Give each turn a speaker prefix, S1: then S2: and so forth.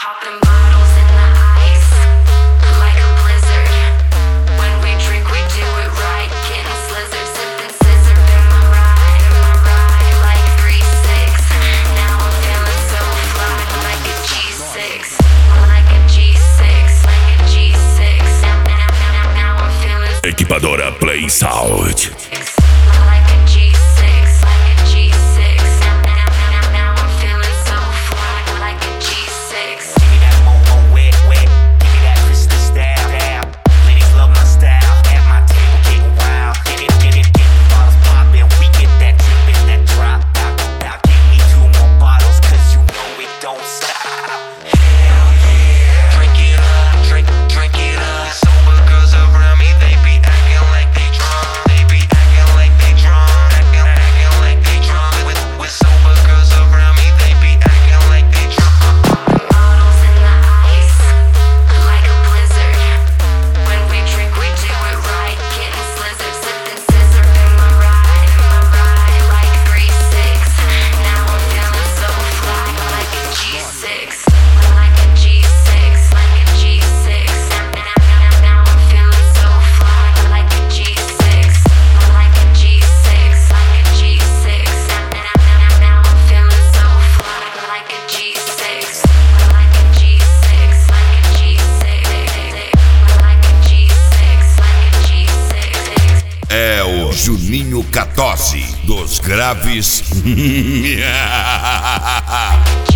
S1: Popping bottles in the ice, like a blizzard. When we drink, we do it right. Getting slizzard, sipping scissor in my ride, like 3-6. Now I'm feeling so fly, like a G6, like a G6, like a G6. Now I'm feeling
S2: Equipadora Play Sound.
S1: like a G6, like a G6. Now I'm feeling so fly, like a G6.
S3: Give me that momo wet, wet. Give me that crystal style. Ladies love my style. At my table, getting wild. Get it, bottles poppin'. We get that drippin', that drop. Now give me 2 more bottles, 'cause you know it don't stop. Hell yeah. Drink it up, drink it up. Sober girls around me, they be acting like they drunk. They be acting like they drunk. Acting like they drunk. With sober girls around me, they be acting like they drunk.
S1: Bottles in the ice, like a blizzard. When we drink, we do it right. Getting slizzard, sipping scissor in my ride, like 3-6. Now I'm feeling so fly, like a G6, like a G6, like a G6. Now I'm feeling so fly, like a G6, like a G6, like a G6. Now I'm feeling so fly, like a G6, like a G6, like a G6, like a G6, like a G6.
S2: É o Juninho Catossi dos Graves.